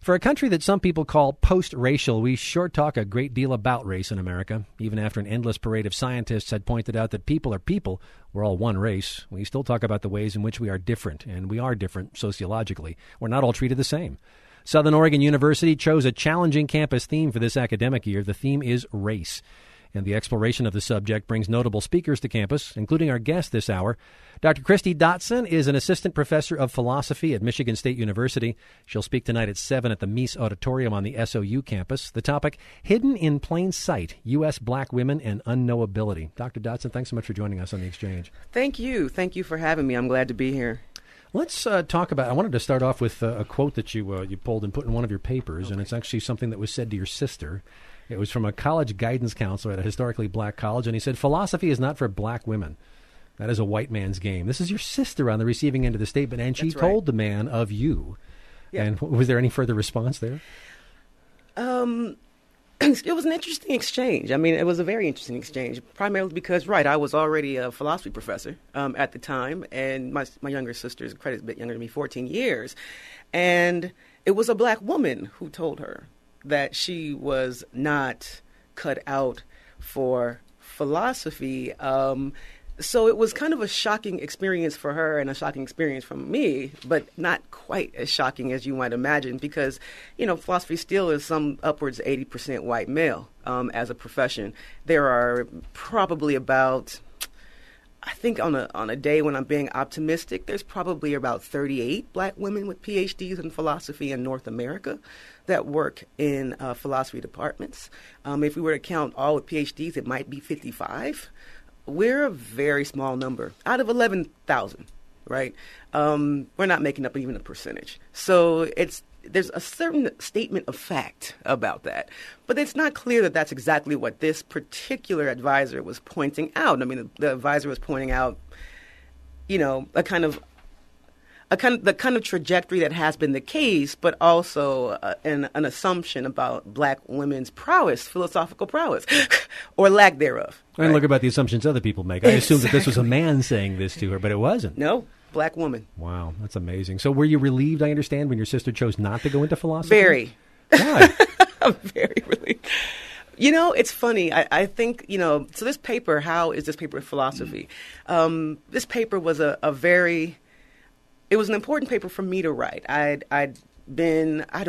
For a country that some people call post-racial, we sure talk a great deal about race in America. Even after an endless parade of scientists had pointed out that people are people, we're all one race, we still talk about the ways in which we are different, and we are different sociologically. We're not all treated the same. Southern Oregon University chose a challenging campus theme for this academic year. The theme is race. And the exploration of the subject brings notable speakers to campus, including our guest this hour. Dr. Christy Dotson is an assistant professor of philosophy at Michigan State University. She'll speak tonight at 7 at the Meese Auditorium on the SOU campus. The topic, Hidden in Plain Sight, U.S. Black Women and Unknowability. Dr. Dotson, thanks so much for joining us on The Exchange. Thank you. Thank you for having me. I'm glad to be here. Let's talk about, I wanted to start off with a quote that you pulled and put in one of your papers, and it's actually something that was said to your sister. It was from a college guidance counselor at a historically black college, and he said, "Philosophy is not for black women. That is a white man's game." This is your sister on the receiving end of the statement, and she told the man of you. Yeah. And was there any further response there? It was an interesting exchange. I mean, it was a very interesting exchange, primarily because, I was already a philosophy professor at the time, and my younger sister is a bit younger than me, 14 years. And it was a black woman who told her that she was not cut out for philosophy. So it was kind of a shocking experience for her and a shocking experience for me, but not quite as shocking as you might imagine because, philosophy still is some upwards 80% white male as a profession. There are probably about, I think on a day when I'm being optimistic, there's probably about 38 black women with PhDs in philosophy in North America that work in philosophy departments. If we were to count all with PhDs, it might be 55. We're a very small number out of 11,000, right? We're not making up even a percentage. So there's a certain statement of fact about that. But it's not clear that that's exactly what this particular advisor was pointing out. I mean, the advisor was pointing out, the kind of trajectory that has been the case, but also an assumption about black women's prowess, philosophical prowess, or lack thereof. And look about the assumptions other people make. I assumed that this was a man saying this to her, but it wasn't. No, black woman. Wow, that's amazing. So were you relieved, I understand, when your sister chose not to go into philosophy? Very. Why? I'm very relieved. It's funny. I think, so this paper, how is this paper of philosophy? This paper was it was an important paper for me to write. I'd been, I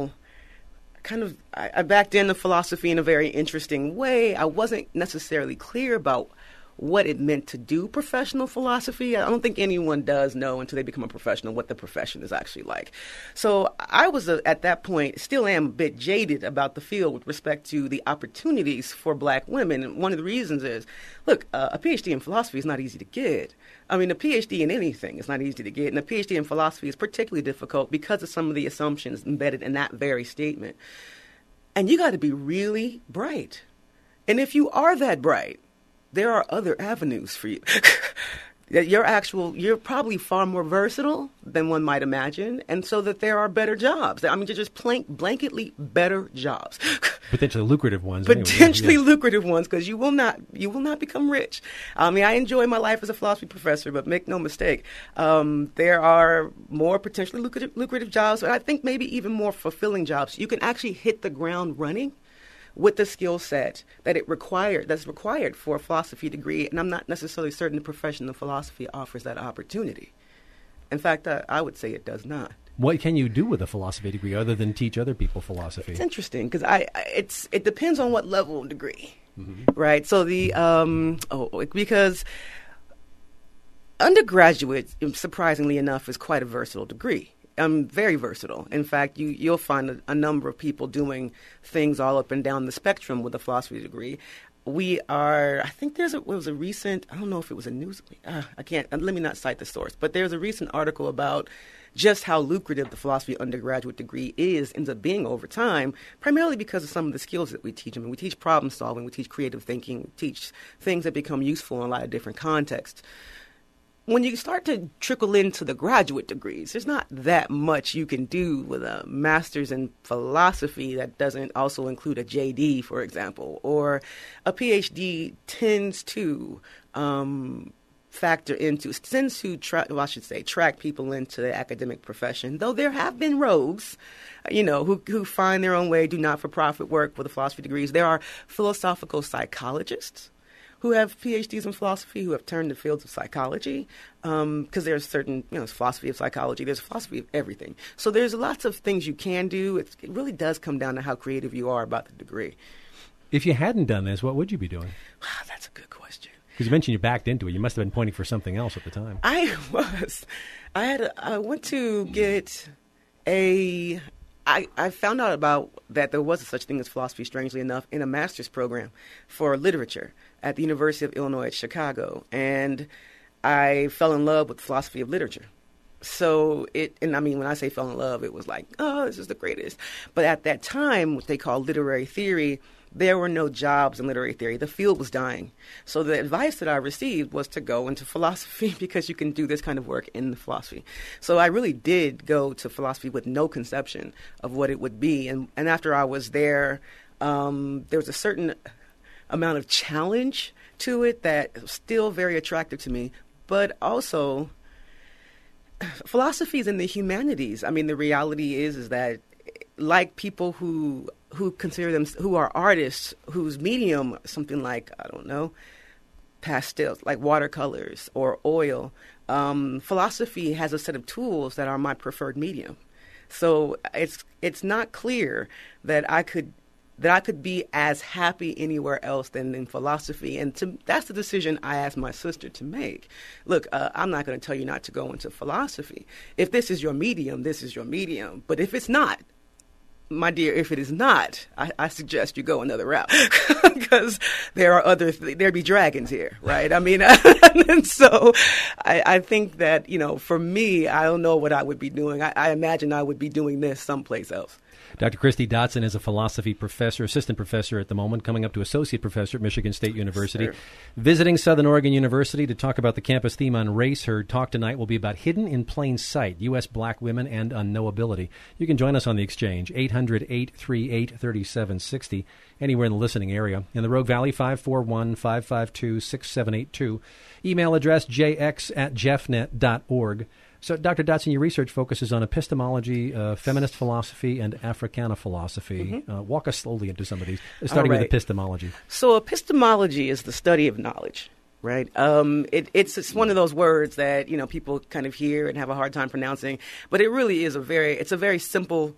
backed into philosophy in a very interesting way. I wasn't necessarily clear about what it meant to do professional philosophy. I don't think anyone does know until they become a professional what the profession is actually like. So I was, at that point, still am a bit jaded about the field with respect to the opportunities for black women. And one of the reasons is, look, a PhD in philosophy is not easy to get. I mean, a PhD in anything is not easy to get. And a PhD in philosophy is particularly difficult because of some of the assumptions embedded in that very statement. And you got to be really bright. And if you are that bright, there are other avenues for you. You're probably far more versatile than one might imagine, and so that there are better jobs. I mean, just blanketly better jobs. Potentially lucrative ones. Potentially lucrative ones, because you will not become rich. I mean, I enjoy my life as a philosophy professor, but make no mistake, there are more potentially lucrative jobs, and I think maybe even more fulfilling jobs. You can actually hit the ground running with the skill set that's required for a philosophy degree, and I'm not necessarily certain the profession of philosophy offers that opportunity. In fact, I would say it does not. What can you do with a philosophy degree other than teach other people philosophy? It's interesting because it depends on what level of degree, right? So because undergraduate, surprisingly enough, is quite a versatile degree. Very versatile. In fact, you'll find a number of people doing things all up and down the spectrum with a philosophy degree. I think there was a recent, I don't know if it was a news, let me not cite the source, but there's a recent article about just how lucrative the philosophy undergraduate degree ends up being over time, primarily because of some of the skills that we teach. I mean, we teach problem solving, we teach creative thinking, we teach things that become useful in a lot of different contexts. When you start to trickle into the graduate degrees, there's not that much you can do with a master's in philosophy that doesn't also include a JD, for example, or a PhD tends to factor into, tends to track people into the academic profession, though there have been rogues, who find their own way, do not-for-profit work with philosophy degrees. There are philosophical psychologists who have PhDs in philosophy who have turned to fields of psychology, because there's certain, philosophy of psychology, there's philosophy of everything. So there's lots of things you can do. It really does come down to how creative you are about the degree. If you hadn't done this, what would you be doing? That's a good question. Because you mentioned you backed into it. You must have been pointing for something else at the time. I was. I went to get I found out about that there was such thing as philosophy, strangely enough, in a master's program for literature at the University of Illinois at Chicago. And I fell in love with philosophy of literature. So when I say fell in love, it was like, oh, this is the greatest. But at that time, what they call literary theory, there were no jobs in literary theory. The field was dying. So the advice that I received was to go into philosophy because you can do this kind of work in the philosophy. So I really did go to philosophy with no conception of what it would be. And after I was there, there was a certain amount of challenge to it that was still very attractive to me. But also, philosophy is in the humanities. I mean, the reality is that like people who consider them, who are artists, whose medium, something like, I don't know, pastels, like watercolors or oil, philosophy has a set of tools that are my preferred medium. So it's not clear that I could be as happy anywhere else than in philosophy. And that's the decision I asked my sister to make. Look, I'm not going to tell you not to go into philosophy. If this is your medium, this is your medium. But if it's not, my dear, if it is not, I suggest you go another route because there are there be dragons here, right? I mean, and so I think that, for me, I don't know what I would be doing. I imagine I would be doing this someplace else. Dr. Christy Dotson is a philosophy professor, assistant professor at the moment, coming up to associate professor at Michigan State University. Sir. Visiting Southern Oregon University to talk about the campus theme on race. Her talk tonight will be about Hidden in Plain Sight, U.S. Black Women and Unknowability. You can join us on the exchange, 800-838-3760, anywhere in the listening area. In the Rogue Valley, 541-552-6782. Email address jx@jeffnet.org. So, Dr. Dotson, your research focuses on epistemology, feminist philosophy, and Africana philosophy. Mm-hmm. Walk us slowly into some of these, starting with epistemology. So, epistemology is the study of knowledge, right? It's one of those words that people kind of hear and have a hard time pronouncing, but it really is a very simple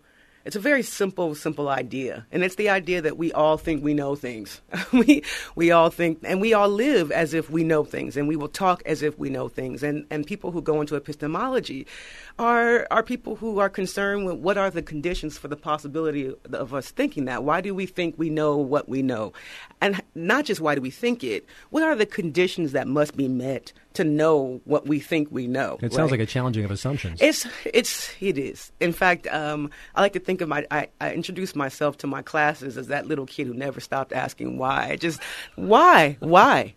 idea, and it's the idea that we all think we know things. we all think, and we all live as if we know things, and we will talk as if we know things. And people who go into epistemology are people who are concerned with what are the conditions for the possibility of us thinking that. Why do we think we know what we know? And not just why do we think it, what are the conditions that must be met to know what we think we know? It sounds like a challenging of assumptions. It is. In fact, I like to think of I introduce myself to my classes as that little kid who never stopped asking why. Just why? I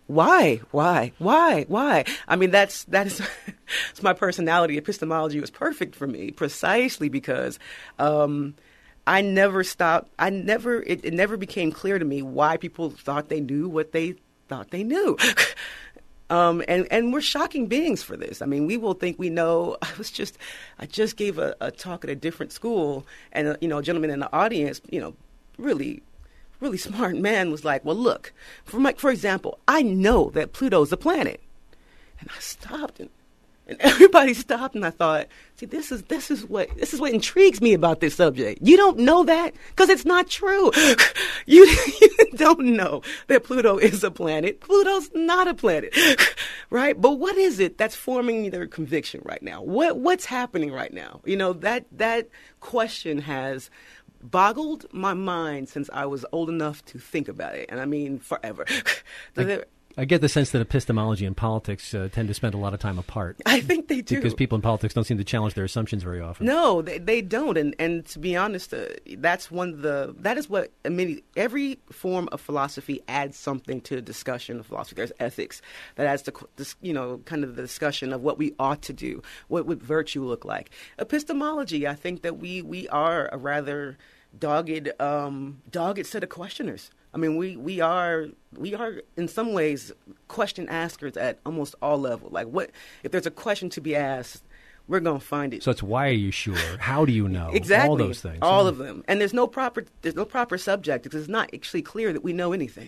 mean, that is it's my personality. Epistemology was perfect for me precisely because I never stopped. It never became clear to me why people thought they knew what they thought they knew. And we're shocking beings for this. I mean, we will think we know. I just gave a talk at a different school, and a gentleman in the audience, really smart man was like, "Well, look, for example, I know that Pluto's a planet," and I stopped and everybody stopped, and I thought, see, this is what intrigues me about this subject. You don't know that because it's not true. You don't know that Pluto is a planet. Pluto's not a planet, right? But what is it that's forming their conviction right now? What's happening right now? That question has boggled my mind since I was old enough to think about it, and I mean forever. I get the sense that epistemology and politics tend to spend a lot of time apart. I think they do. Because people in politics don't seem to challenge their assumptions very often. No, they don't. And to be honest, that is what every form of philosophy adds something to the discussion of philosophy. There's ethics that adds to this, kind of the discussion of what we ought to do, what would virtue look like. Epistemology, I think that we are a rather dogged set of questioners. I mean, we are in some ways question askers at almost all levels. Like, what if there's a question to be asked? We're going to find it. So it's why are you sure? How do you know? Exactly. All those things. All of them. And there's no proper subject because it's not actually clear that we know anything.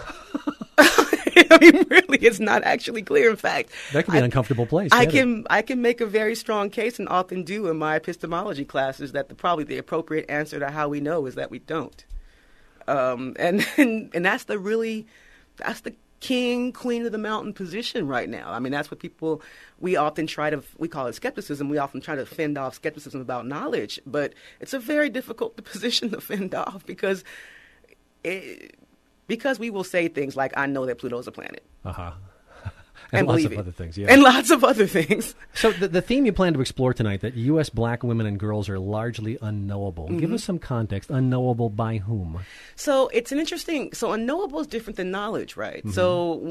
I mean, really, it's not actually clear. In fact, that can be an uncomfortable place. I can make a very strong case, and often do in my epistemology classes, that probably the appropriate answer to how we know is that we don't. And that's the king, queen of the mountain position right now. I mean, that's what we often we call it skepticism. We often try to fend off skepticism about knowledge, but it's a very difficult position to fend off because we will say things like, I know that Pluto's a planet. Uh-huh. And lots believe of it. other things, yeah. And lots of other things. So the theme you plan to explore tonight, that U.S. black women and girls are largely unknowable. Mm-hmm. Give us some context. Unknowable by whom? So unknowable is different than knowledge, right? Mm-hmm.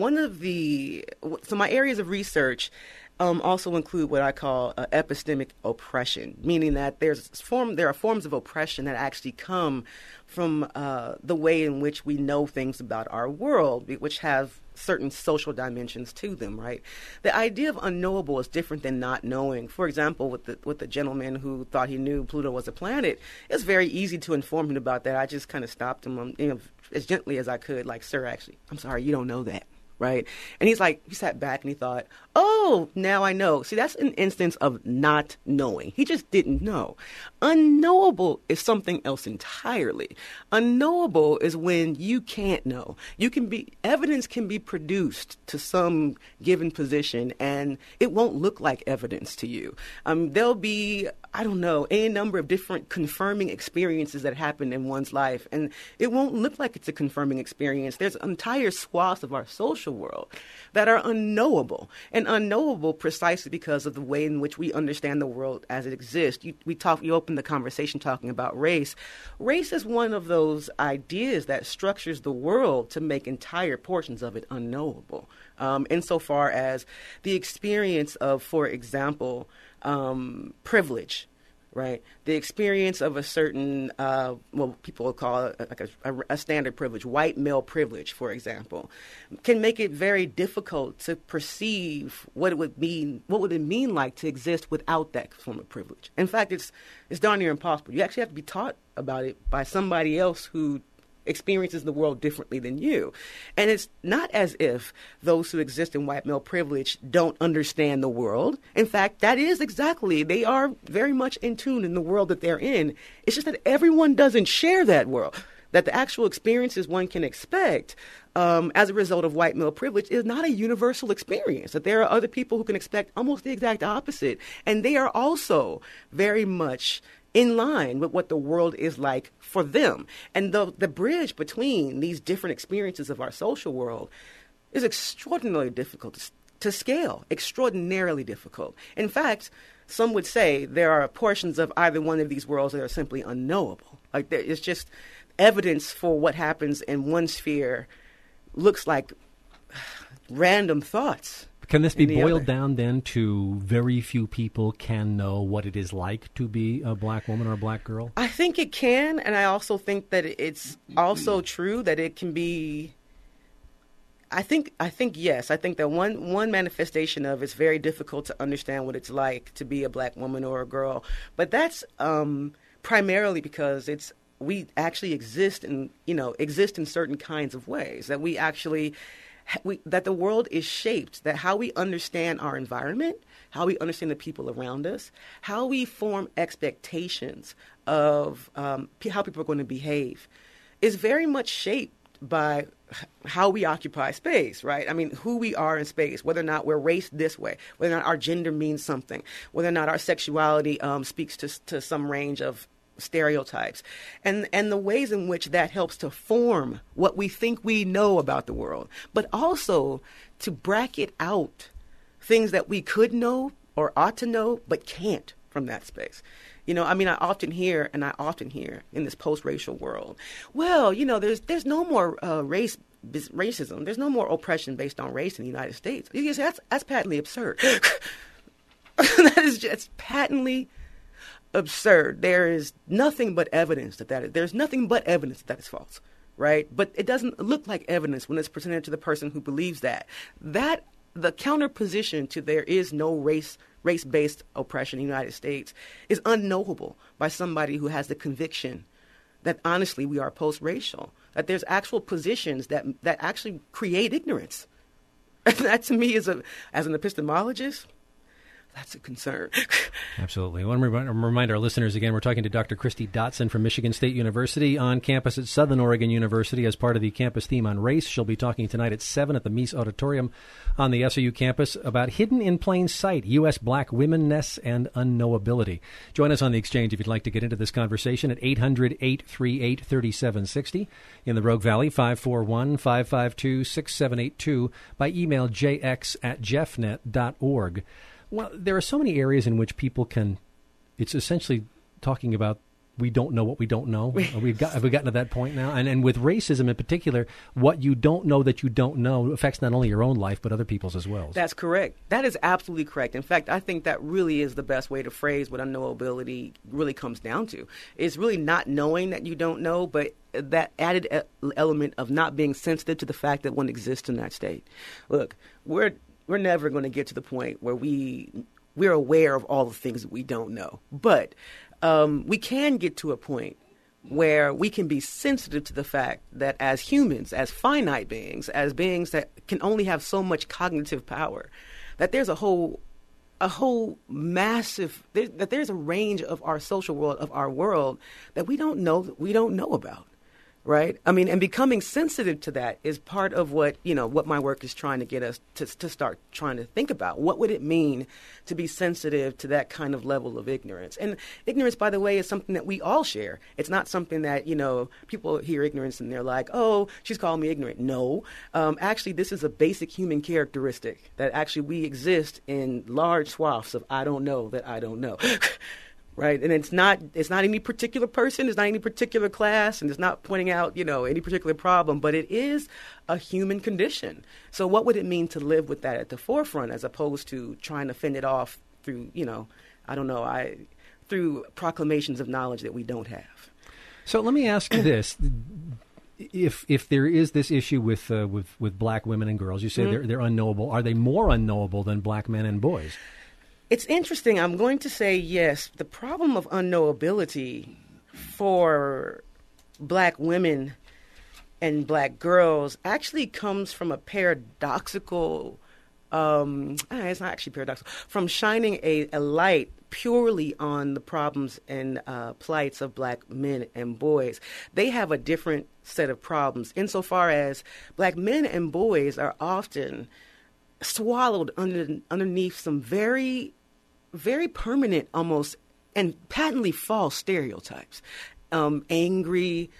So my areas of research also include what I call epistemic oppression, meaning that there are forms of oppression that actually come from the way in which we know things about our world, which have certain social dimensions to them, right? The idea of unknowable is different than not knowing. For example, with the gentleman who thought he knew Pluto was a planet, it's very easy to inform him about that. I just kind of stopped him, as gently as I could, like, sir, actually, I'm sorry, you don't know that. Right. And he sat back and he thought, oh, now I know. See, that's an instance of not knowing. He just didn't know. Unknowable is something else entirely. Unknowable is when you can't know. Evidence can be produced to some given position and it won't look like evidence to you. There'll be, I don't know, any number of different confirming experiences that happen in one's life, and it won't look like it's a confirming experience. There's entire swaths of our social world that are unknowable, and unknowable precisely because of the way in which we understand the world as it exists. You open the conversation talking about race. Race is one of those ideas that structures the world to make entire portions of it unknowable, insofar as the experience of, for example, privilege. Right, the experience of a certain, people would call it like a standard privilege, white male privilege, for example, can make it very difficult to perceive what it would mean like to exist without that form of privilege. In fact, it's darn near impossible. You actually have to be taught about it by somebody else who experiences the world differently than you. And it's not as if those who exist in white male privilege don't understand the world. In fact, they are very much in tune in the world that they're in. It's just that everyone doesn't share that world. That the actual experiences one can expect as a result of white male privilege is not a universal experience. That there are other people who can expect almost the exact opposite. And they are also very much in line with what the world is like for them. And the bridge between these different experiences of our social world is extraordinarily difficult to scale, extraordinarily difficult. In fact, some would say there are portions of either one of these worlds that are simply unknowable. Like, it's just evidence for what happens in one sphere looks like random thoughts. Can this be boiled down then to very few people can know what it is like to be a black woman or a black girl? I think it can, and I also think that it's also true that it can be. I think yes. I think that one manifestation of it's very difficult to understand what it's like to be a black woman or a girl, but that's primarily because we actually exist in certain kinds of ways that we actually. That the world is shaped, that how we understand our environment, how we understand the people around us, how we form expectations of how people are going to behave is very much shaped by how we occupy space, right? I mean, who we are in space, whether or not we're raced this way, whether or not our gender means something, whether or not our sexuality speaks to some range of stereotypes, and the ways in which that helps to form what we think we know about the world, but also to bracket out things that we could know or ought to know but can't from that space. I often hear in this post-racial world, well, there's no more racism. There's no more oppression based on race in the United States. You say, that's patently absurd. That is just patently absurd. There is nothing but evidence that is false. right? But it doesn't look like evidence when it's presented to the person who believes that. That the counterposition to there is no race-based oppression in the United States is unknowable by somebody who has the conviction that honestly we are post-racial, that there's actual positions that actually create ignorance. And that to me as an epistemologist, that's a concern. Absolutely. I want to remind our listeners again, we're talking to Dr. Christy Dotson from Michigan State University on campus at Southern Oregon University as part of the campus theme on race. She'll be talking tonight at 7 at the Meese Auditorium on the SOU campus about hidden in plain sight, U.S. black womenness and unknowability. Join us on the exchange if you'd like to get into this conversation at 800-838-3760. In the Rogue Valley, 541-552-6782 by email jx@jeffnet.org. Well, there are so many areas in which people can, it's essentially talking about we don't know what we don't know. Have we gotten to that point now? And with racism in particular, what you don't know that you don't know affects not only your own life, but other people's as well. That's correct. That is absolutely correct. In fact, I think that really is the best way to phrase what unknowability really comes down to. It's really not knowing that you don't know, but that added element of not being sensitive to the fact that one exists in that state. Look, we're never going to get to the point where we're aware of all the things that we don't know. But we can get to a point where we can be sensitive to the fact that as humans, as finite beings, as beings that can only have so much cognitive power, that there's a whole massive, that there's a range of our social world, of our world, that we don't know about. Right? I mean, and becoming sensitive to that is part of what my work is trying to get us to start trying to think about. What would it mean to be sensitive to that kind of level of ignorance? And ignorance, by the way, is something that we all share. It's not something that, people hear ignorance and they're like, oh, she's calling me ignorant. No. Actually, this is a basic human characteristic that actually we exist in large swaths of I don't know that I don't know. Right, and it's not any particular person, it's not any particular class, and it's not pointing out, any particular problem, but it is a human condition. So what would it mean to live with that at the forefront as opposed to trying to fend it off through, through proclamations of knowledge that we don't have? So let me ask you this. If there is this issue with black women and girls, you say they're unknowable. Are they more unknowable than black men and boys? It's interesting. I'm going to say yes. The problem of unknowability for black women and black girls actually comes from a paradoxical, it's not actually paradoxical, from shining a light purely on the problems and plights of black men and boys. They have a different set of problems insofar as black men and boys are often swallowed underneath some very, very permanent almost and patently false stereotypes. Angry,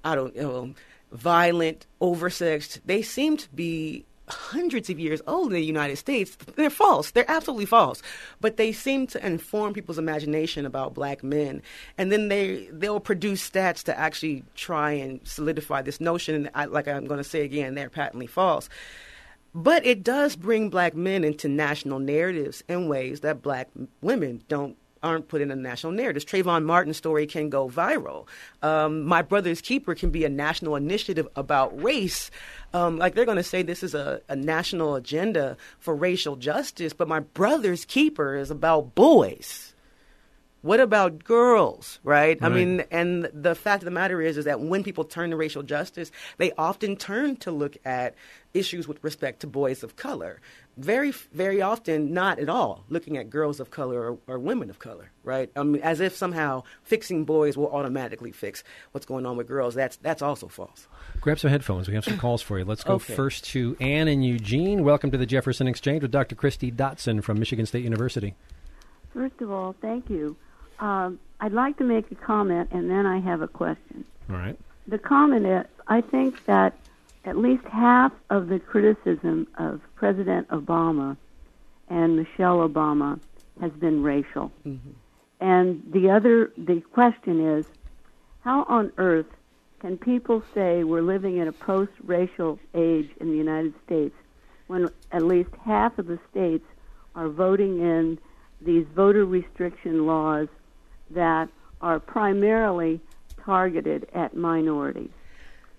violent, oversexed. They seem to be hundreds of years old in the United States. They're false. They're absolutely false. But they seem to inform people's imagination about black men. And then they'll produce stats to actually try and solidify this notion. And like I'm going to say again, they're patently false. But it does bring black men into national narratives in ways that black women aren't put in a national narrative. Trayvon Martin's story can go viral. My Brother's Keeper can be a national initiative about race. Like they're going to say this is a national agenda for racial justice, but My Brother's Keeper is about boys. What about girls, right? I mean, and the fact of the matter is that when people turn to racial justice, they often turn to look at issues with respect to boys of color. Very, very often, not at all looking at girls of color or women of color, right? I mean, as if somehow fixing boys will automatically fix what's going on with girls. That's also false. Grab some headphones. We have some calls for you. Let's go first to Ann and Eugene. Welcome to the Jefferson Exchange with Dr. Christy Dotson from Michigan State University. First of all, thank you. I'd like to make a comment, and then I have a question. All right. The comment is, I think that at least half of the criticism of President Obama and Michelle Obama has been racial. Mm-hmm. And the question is, how on earth can people say we're living in a post-racial age in the United States when at least half of the states are voting in these voter restriction laws that are primarily targeted at minorities?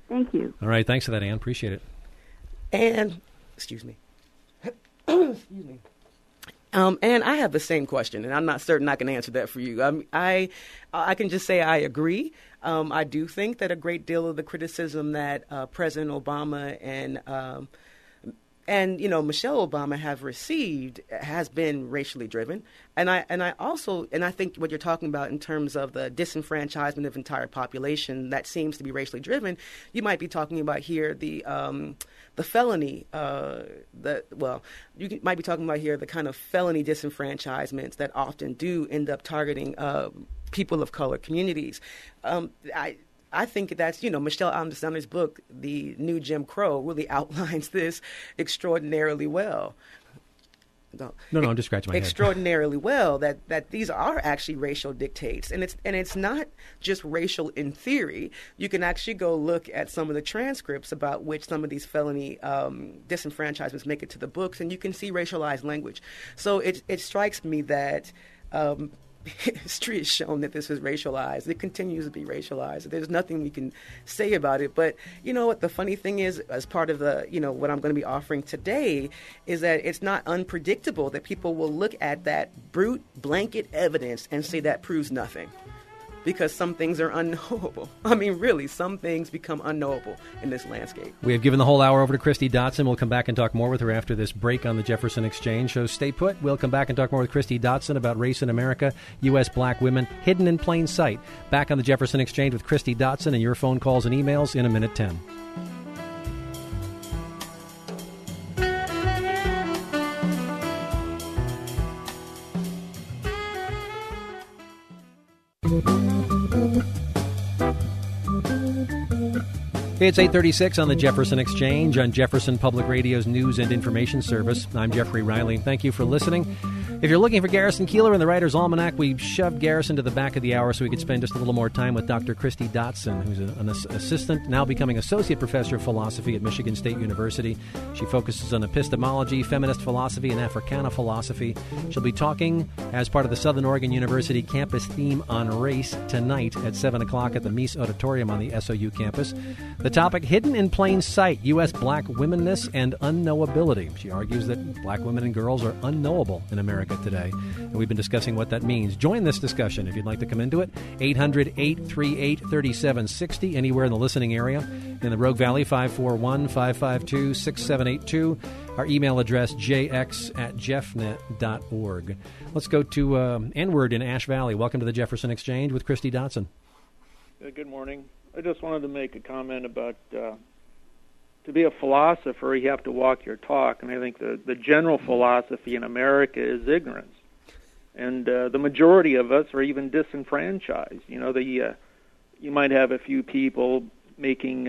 Thank you. All right. Thanks for that, Ann. Appreciate it. And, excuse me. Excuse me. And I have the same question, and I'm not certain I can answer that for you. I can just say I agree. I do think that a great deal of the criticism that President Obama and Michelle Obama have received has been racially driven, and I think what you're talking about in terms of the disenfranchisement of entire population that seems to be racially driven, you might be talking about here the felony you might be talking about here the kind of felony disenfranchisements that often do end up targeting people of color communities. I think that's, Michelle Alexander's book, The New Jim Crow, really outlines this extraordinarily well. No, I'm just scratching my head. Extraordinarily well that these are actually racial dictates, and it's not just racial in theory. You can actually go look at some of the transcripts about which some of these felony disenfranchisements make it to the books, and you can see racialized language. So it strikes me that history has shown that this is racialized. It continues to be racialized. There's nothing we can say about it. But you know what the funny thing is, as part of the, what I'm going to be offering today, is that it's not unpredictable that people will look at that brute blanket evidence and say that proves nothing. Because some things are unknowable. I mean, really, some things become unknowable in this landscape. We have given the whole hour over to Christy Dotson. We'll come back and talk more with her after this break on the Jefferson Exchange. So stay put. We'll come back and talk more with Christy Dotson about race in America, U.S. black women, hidden in plain sight. Back on the Jefferson Exchange with Christy Dotson and your phone calls and emails in a minute 10. It's 8:36 on the Jefferson Exchange on Jefferson Public Radio's News and Information Service. I'm Jeffrey Riley. Thank you for listening. If you're looking for Garrison Keillor in the Writer's Almanac, we shoved Garrison to the back of the hour so we could spend just a little more time with Dr. Christy Dotson, who's an assistant, now becoming associate professor of philosophy at Michigan State University. She focuses on epistemology, feminist philosophy, and Africana philosophy. She'll be talking as part of the Southern Oregon University campus theme on race tonight at 7 o'clock at the Meese Auditorium on the SOU campus. The topic, hidden in plain sight, U.S. black womenness and unknowability. She argues that black women and girls are unknowable in America today, and we've been discussing what that means. Join this discussion if you'd like to come into it. 800-838-3760, anywhere in the listening area. In the Rogue Valley, 541-552-6782. Our email address, jx@jeffnet.org. Let's go to N-Word in Ash Valley. Welcome to the Jefferson Exchange with Christy Dotson. Good morning. I just wanted to make a comment about to be a philosopher, you have to walk your talk, and I think the general philosophy in America is ignorance. And the majority of us are even disenfranchised. You might have a few people making,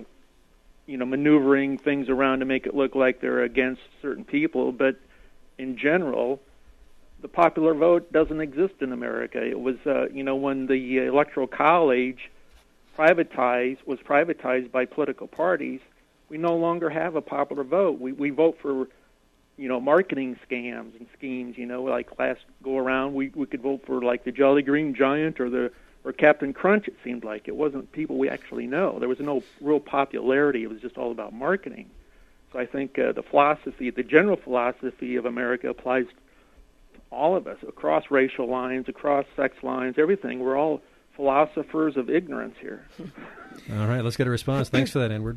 maneuvering things around to make it look like they're against certain people, but in general, the popular vote doesn't exist in America. It was, when the Electoral College was privatized by political parties, we no longer have a popular vote. We vote for, marketing scams and schemes. Like last go around, we could vote for like the Jolly Green Giant or Captain Crunch. It seemed like it wasn't people we actually know. There was no real popularity. It was just all about marketing. So I think the general philosophy of America applies to all of us across racial lines, across sex lines, everything. We're all philosophers of ignorance here. All right, let's get a response. Thanks for that, Edward.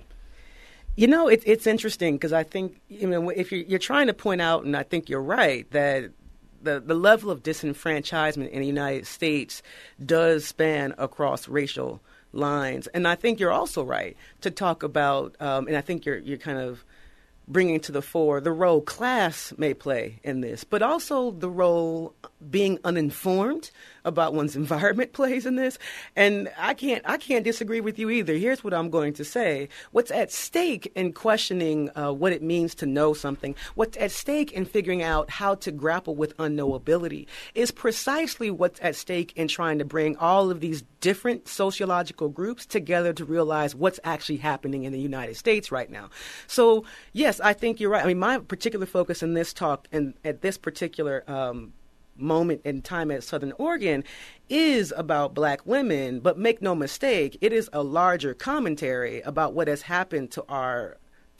It's interesting because I think if you're trying to point out, and I think you're right, that the level of disenfranchisement in the United States does span across racial lines, and I think you're also right to talk about, and I think you're kind of bringing to the fore the role class may play in this, but also the role being uninformed about one's environment plays in this. And I can't disagree with you either. Here's what I'm going to say. What's at stake in questioning what it means to know something, what's at stake in figuring out how to grapple with unknowability is precisely what's at stake in trying to bring all of these different sociological groups together to realize what's actually happening in the United States right now. So, yes, I think you're right. I mean, my particular focus in this talk and at this particular moment in time at Southern Oregon is about black women, but make no mistake, it is a larger commentary about what has happened to our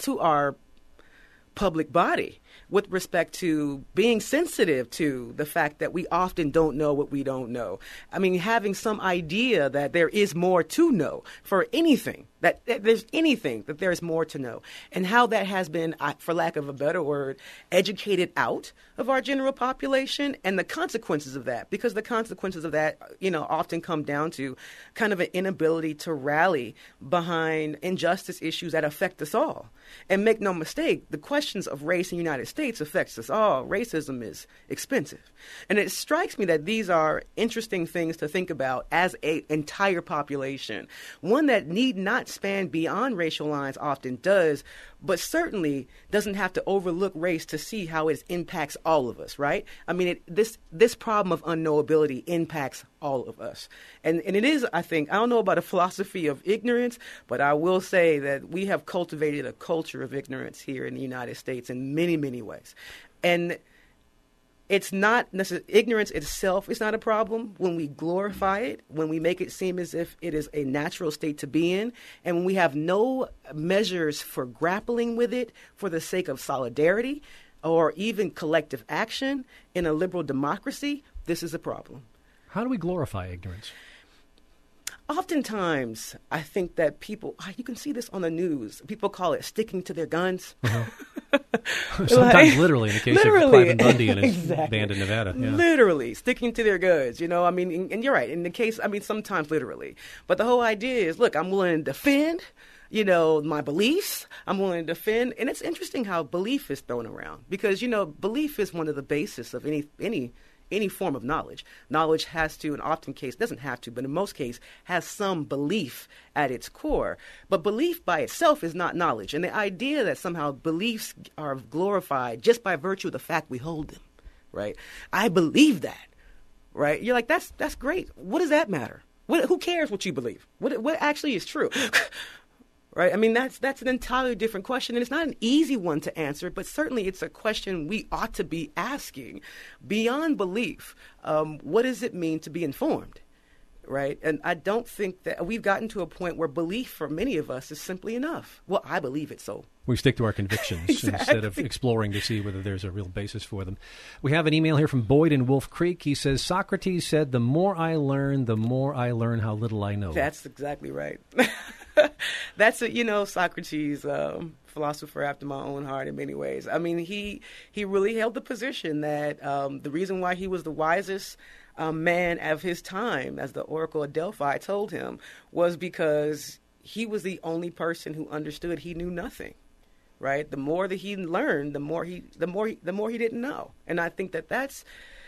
public body with respect to being sensitive to the fact that we often don't know what we don't know. I mean, having some idea that there is more to know for anything, that there's anything that there's more to know, and how that has been, for lack of a better word, educated out of our general population, and the consequences of that, because the consequences of that, often come down to kind of an inability to rally behind injustice issues that affect us all. And make no mistake, the questions of race in the United States affects us all. Racism is expensive. And it strikes me that these are interesting things to think about as an entire population. One that need not span beyond racial lines often does, but certainly doesn't have to overlook race to see how it impacts all of us, right? I mean, this problem of unknowability impacts all of us. And it is, I think, I don't know about a philosophy of ignorance, but I will say that we have cultivated a culture of ignorance here in the United States in many, many ways. And it's not necessarily, ignorance itself is not a problem when we glorify it, when we make it seem as if it is a natural state to be in, and when we have no measures for grappling with it for the sake of solidarity or even collective action in a liberal democracy. This is a problem. How do we glorify ignorance? Oftentimes, I think that people, you can see this on the news, people call it sticking to their guns. Uh-huh. Sometimes literally, in the case of Cliven Bundy and his band in Nevada. Yeah. Literally, sticking to their guns, I mean, and you're right, in the case, I mean, sometimes literally. But the whole idea is, look, I'm willing to defend, my beliefs. I'm willing to defend. And it's interesting how belief is thrown around because, belief is one of the basis of any form of knowledge. Knowledge has to, in often case, doesn't have to, but in most cases, has some belief at its core. But belief by itself is not knowledge. And the idea that somehow beliefs are glorified just by virtue of the fact we hold them, right? I believe that, right? You're like, that's great. What does that matter? Who cares what you believe? What actually is true? Right? I mean, that's an entirely different question, and it's not an easy one to answer, but certainly it's a question we ought to be asking. Beyond belief, what does it mean to be informed? Right? And I don't think that we've gotten to a point where belief for many of us is simply enough. Well, I believe it, so. We stick to our convictions instead of exploring to see whether there's a real basis for them. We have an email here from Boyd in Wolf Creek. He says, Socrates said, the more I learn how little I know. That's exactly right. That's Socrates, philosopher after my own heart in many ways. I mean, he really held the position that the reason why he was the wisest man of his time, as the Oracle of Delphi told him, was because he was the only person who understood he knew nothing. Right? The more that he learned, the more he didn't know. And I think that's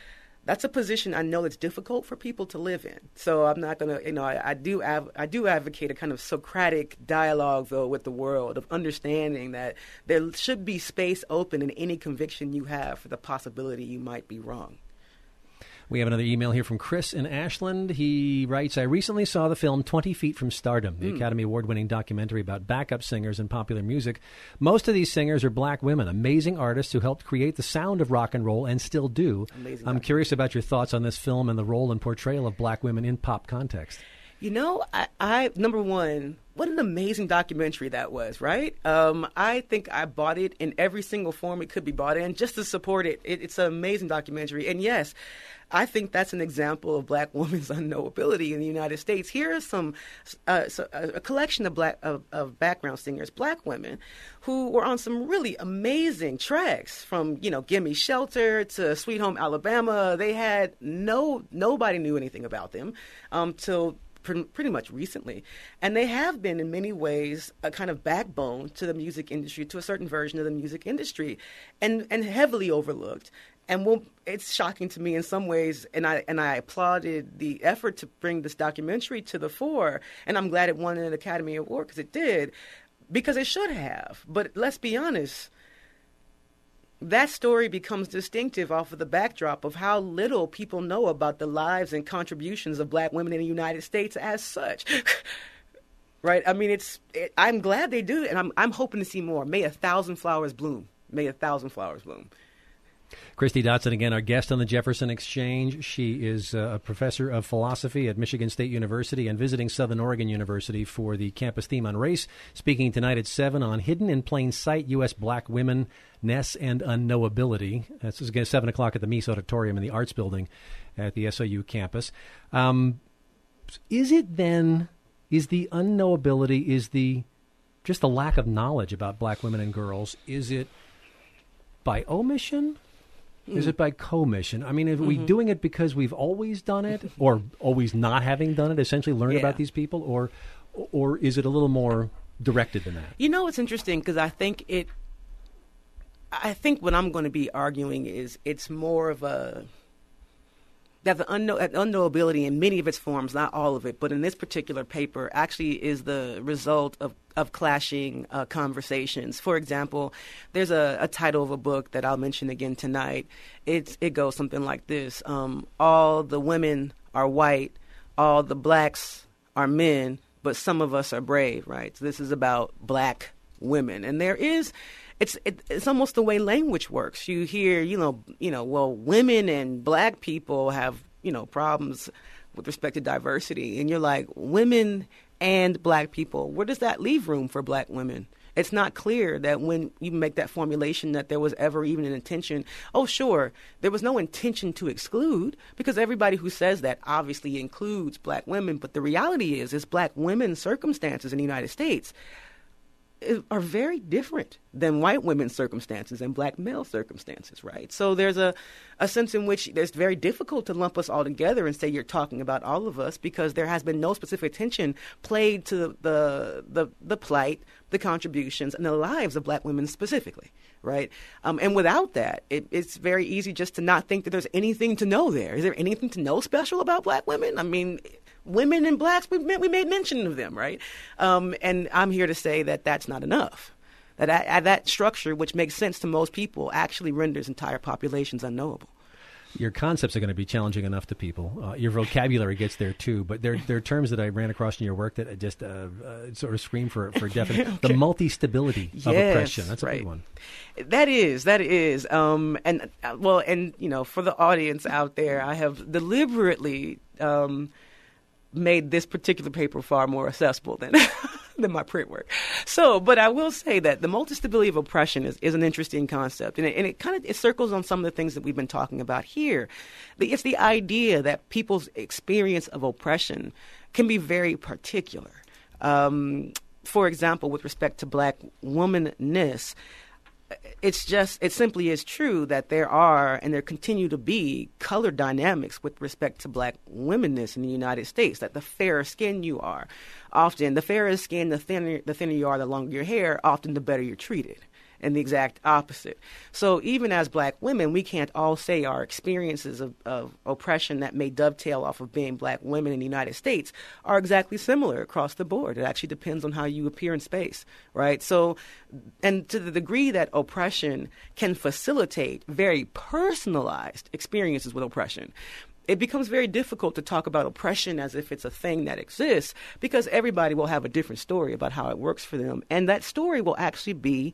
a position I know that's difficult for people to live in. So I'm not going to, I do advocate a kind of Socratic dialogue, though, with the world of understanding that there should be space open in any conviction you have for the possibility you might be wrong. We have another email here from Chris in Ashland. He writes, I recently saw the film 20 Feet from Stardom, the Academy Award-winning documentary about backup singers in popular music. Most of these singers are black women, amazing artists who helped create the sound of rock and roll and still do. I'm curious about your thoughts on this film and the role and portrayal of black women in pop context. I number one, what an amazing documentary that was, right? I think I bought it in every single form it could be bought in just to support it. It's an amazing documentary. And yes, I think that's an example of black women's unknowability in the United States. Here are a collection of background singers, black women, who were on some really amazing tracks from, Gimme Shelter to Sweet Home Alabama. They had nobody knew anything about them till pretty much recently. And they have been, in many ways, a kind of backbone to the music industry, to a certain version of the music industry, and heavily overlooked. And it's shocking to me in some ways, and I applauded the effort to bring this documentary to the fore, and I'm glad it won an Academy Award, because it did, because it should have. But let's be honest, that story becomes distinctive off of the backdrop of how little people know about the lives and contributions of black women in the United States as such. Right? I mean, I'm glad they do, and I'm hoping to see more. May 1,000 flowers bloom. May 1,000 flowers bloom. Christy Dotson, again, our guest on the Jefferson Exchange. She is a professor of philosophy at Michigan State University and visiting Southern Oregon University for the campus theme on race, speaking tonight at 7 on Hidden in Plain Sight, U.S. Black Women, Ness and Unknowability. This is again 7 o'clock at the Meese Auditorium in the Arts Building at the SOU campus. Is the unknowability, just the lack of knowledge about black women and girls, is it by omission? Is it by commission? I mean, are we doing it because we've always done it, or always not having done it, essentially learn about these people, or is it a little more directed than that? You know, it's interesting because I think what I'm going to be arguing is it's more of that the unknowability in many of its forms, not all of it, but in this particular paper actually is the result of clashing conversations. For example, there's a title of a book that I'll mention again tonight. It goes something like this. All the women are white, all the blacks are men, but some of us are brave, right? So this is about black women. And there is... It's almost the way language works. You hear, well, women and black people have, problems with respect to diversity. And you're like, women and black people, where does that leave room for black women? It's not clear that when you make that formulation that there was ever even an intention. Oh, sure, there was no intention to exclude, because everybody who says that obviously includes black women. But the reality is black women's circumstances in the United States are very different than white women's circumstances and black male circumstances, right? So there's a sense in which it's very difficult to lump us all together and say you're talking about all of us, because there has been no specific attention played to the plight, the contributions, and the lives of black women specifically, right? And without that, it's very easy just to not think that there's anything to know there. Is there anything to know special about black women? I mean, women and blacks, we made mention of them, right? And I'm here to say that that's not enough. That structure, which makes sense to most people, actually renders entire populations unknowable. Your concepts are going to be challenging enough to people. Your vocabulary gets there too, but there are terms that I ran across in your work that just sort of scream for definite. Okay. The multi-stability of oppression. That's a big one. That is. And for the audience out there, I have deliberately made this particular paper far more accessible than my print work. So, but I will say that the multi-stability of oppression is an interesting concept, and it circles on some of the things that we've been talking about here. It's the idea that people's experience of oppression can be very particular. For example, with respect to black womanness, it simply is true that there are and there continue to be color dynamics with respect to black womanness in the United States, that the fairer skin you are, often the fairer skin, the thinner you are, the longer your hair, often the better you're treated. And the exact opposite. So even as black women, we can't all say our experiences of oppression that may dovetail off of being black women in the United States are exactly similar across the board. It actually depends on how you appear in space, right? So, and to the degree that oppression can facilitate very personalized experiences with oppression, it becomes very difficult to talk about oppression as if it's a thing that exists, because everybody will have a different story about how it works for them. And that story will actually be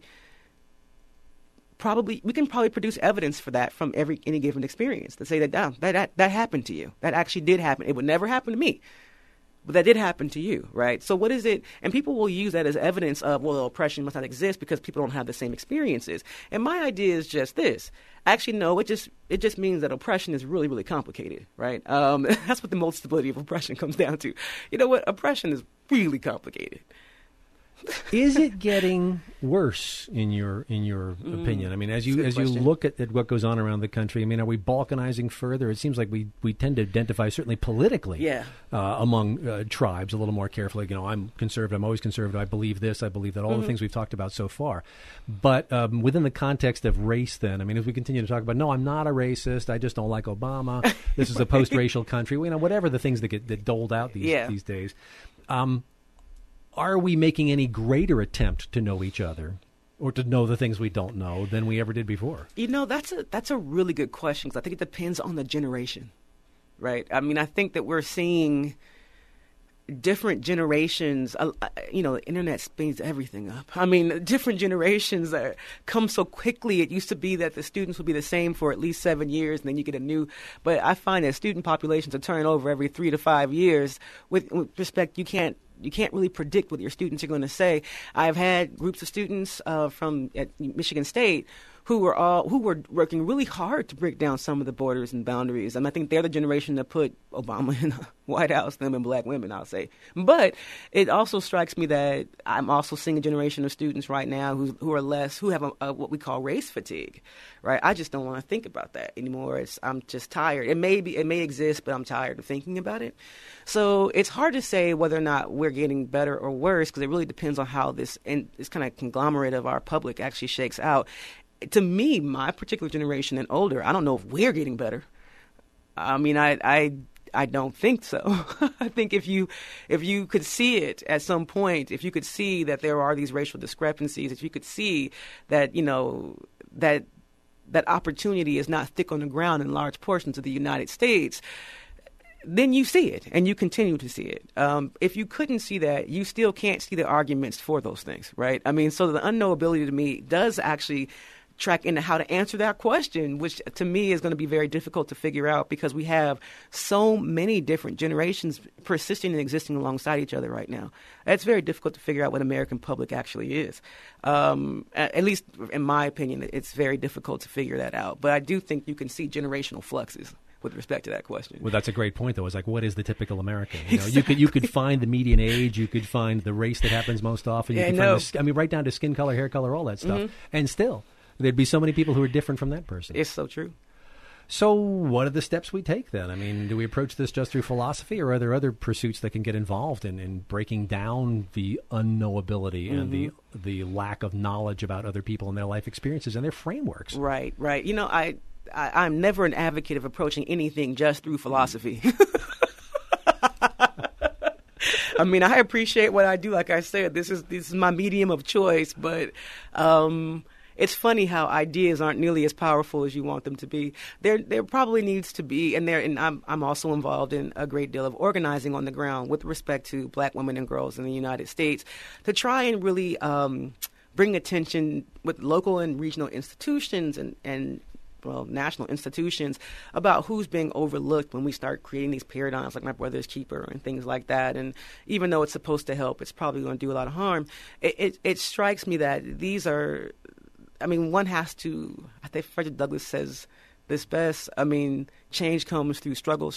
we can probably produce evidence for that from any given experience to say that happened to you. That actually did happen. It would never happen to me, but that did happen to you, right? So what is it? And people will use that as evidence of, well, oppression must not exist because people don't have the same experiences. And my idea is just this. Actually, no, it just means that oppression is really, really complicated, right? That's what the multi-stability of oppression comes down to. You know what? Oppression is really complicated. Is it getting worse in your opinion? I mean, as you look at what goes on around the country, I mean, are we balkanizing further? It seems like we tend to identify, certainly politically, among tribes a little more carefully. You know, I'm conservative. I'm always conservative. I believe this. I believe that. All the things we've talked about so far. But within the context of race, then, I mean, as we continue to talk about, no, I'm not a racist. I just don't like Obama. This is a post-racial country. You know, whatever the things that doled out these days. Are we making any greater attempt to know each other or to know the things we don't know than we ever did before? You know, that's a really good question, because I think it depends on the generation, right? I mean, I think that we're seeing different generations, the internet speeds everything up. I mean, different generations come so quickly. It used to be that the students would be the same for at least 7 years, and then you get a new. But I find that student populations are turning over every 3 to 5 years. With respect, you can't really predict what your students are going to say. I've had groups of students from at Michigan State who were working really hard to break down some of the borders and boundaries. And I think they're the generation that put Obama in the White House, them and black women, I'll say. But it also strikes me that I'm also seeing a generation of students right now who have what we call race fatigue, right? I just don't want to think about that anymore. I'm just tired. It may exist, but I'm tired of thinking about it. So it's hard to say whether or not we're getting better or worse, because it really depends on how this kind of conglomerate of our public actually shakes out. To me, my particular generation and older, I don't know if we're getting better. I mean, I don't think so. I think if you could see it at some point, if you could see that there are these racial discrepancies, if you could see that, that opportunity is not thick on the ground in large portions of the United States, then you see it, and you continue to see it. If you couldn't see that, you still can't see the arguments for those things, right? I mean, so the unknowability to me does actually track into how to answer that question, which to me is going to be very difficult to figure out, because we have so many different generations persisting and existing alongside each other right now. It's very difficult to figure out what American public actually is. At least in my opinion, it's very difficult to figure that out. But I do think you can see generational fluxes with respect to that question. Well, that's a great point, though. It's like, what is the typical American? You could find the median age, you could find the race that happens most often. You could find right down to skin color, hair color, all that stuff. Mm-hmm. And still, there'd be so many people who are different from that person. It's so true. So what are the steps we take then? I mean, do we approach this just through philosophy, or are there other pursuits that can get involved in breaking down the unknowability and the lack of knowledge about other people and their life experiences and their frameworks? Right. I'm never an advocate of approaching anything just through philosophy. I mean, I appreciate what I do. Like I said, this is my medium of choice, but it's funny how ideas aren't nearly as powerful as you want them to be. There probably needs to be, and I'm also involved in a great deal of organizing on the ground with respect to black women and girls in the United States, to try and really bring attention with local and regional institutions and national institutions about who's being overlooked when we start creating these paradigms like My Brother's Keeper and things like that. And even though it's supposed to help, it's probably going to do a lot of harm. It strikes me that these are, I mean, one has to, I think Frederick Douglass says this best, I mean, change comes through struggle.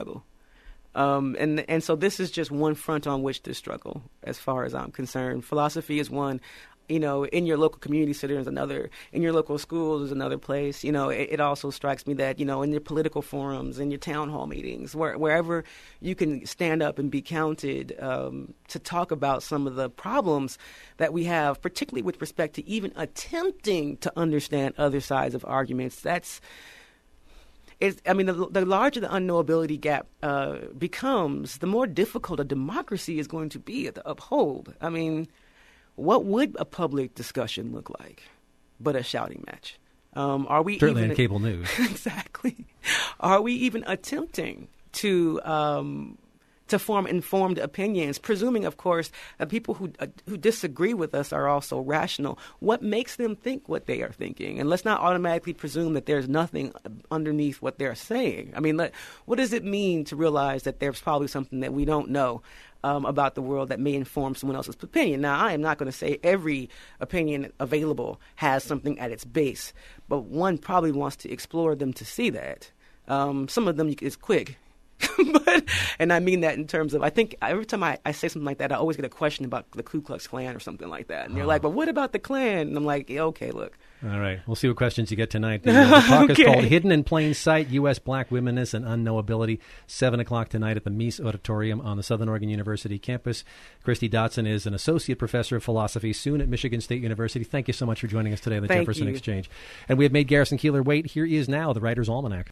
And so this is just one front on which to struggle, as far as I'm concerned. Philosophy is one. In your local community center is another. In your local schools is another place. It also strikes me that, in your political forums, in your town hall meetings, wherever you can stand up and be counted to talk about some of the problems that we have, particularly with respect to even attempting to understand other sides of arguments. The larger the unknowability gap becomes, the more difficult a democracy is going to be to uphold. I mean, what would a public discussion look like but a shouting match? Are we certainly in cable news? Exactly. Are we even attempting to form informed opinions, presuming, of course, that people who disagree with us are also rational? What makes them think what they are thinking? And let's not automatically presume that there's nothing underneath what they're saying. I mean, what does it mean to realize that there's probably something that we don't know about the world that may inform someone else's opinion? Now, I am not going to say every opinion available has something at its base, but one probably wants to explore them to see that. Some of them is quick. And I mean that in terms of, I think every time I say something like that, I always get a question about the Ku Klux Klan or something like that. And they're like, but what about the Klan? And I'm like, yeah, okay, look. All right. We'll see what questions you get tonight. The talk is called Hidden in Plain Sight, U.S. Black Womenness and Unknowability, 7 o'clock tonight at the Meese Auditorium on the Southern Oregon University campus. Christy Dotson is an associate professor of philosophy, soon at Michigan State University. Thank you so much for joining us today on the Jefferson Exchange. And we have made Garrison Keillor wait. Here is now the Writer's Almanac.